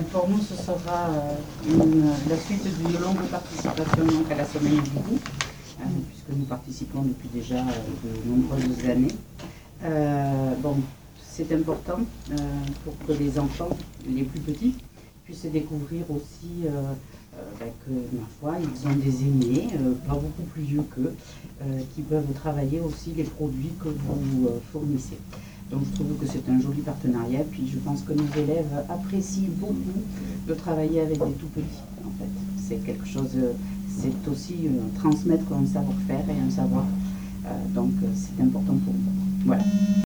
pour nous, ce sera la suite d'une longue participation donc, à la Semaine du goût, puisque nous participons depuis déjà de nombreuses années. Bon, c'est important pour que les enfants, les plus petits, puissent découvrir aussi que, ma foi, ils ont des aînés, pas beaucoup plus vieux qu'eux, qui peuvent travailler aussi les produits que vous fournissez. Donc je trouve que c'est un joli partenariat, puis je pense que nos élèves apprécient beaucoup de travailler avec des tout petits, en fait. C'est quelque chose, c'est aussi transmettre un savoir-faire et un savoir, donc c'est important pour nous. Voilà.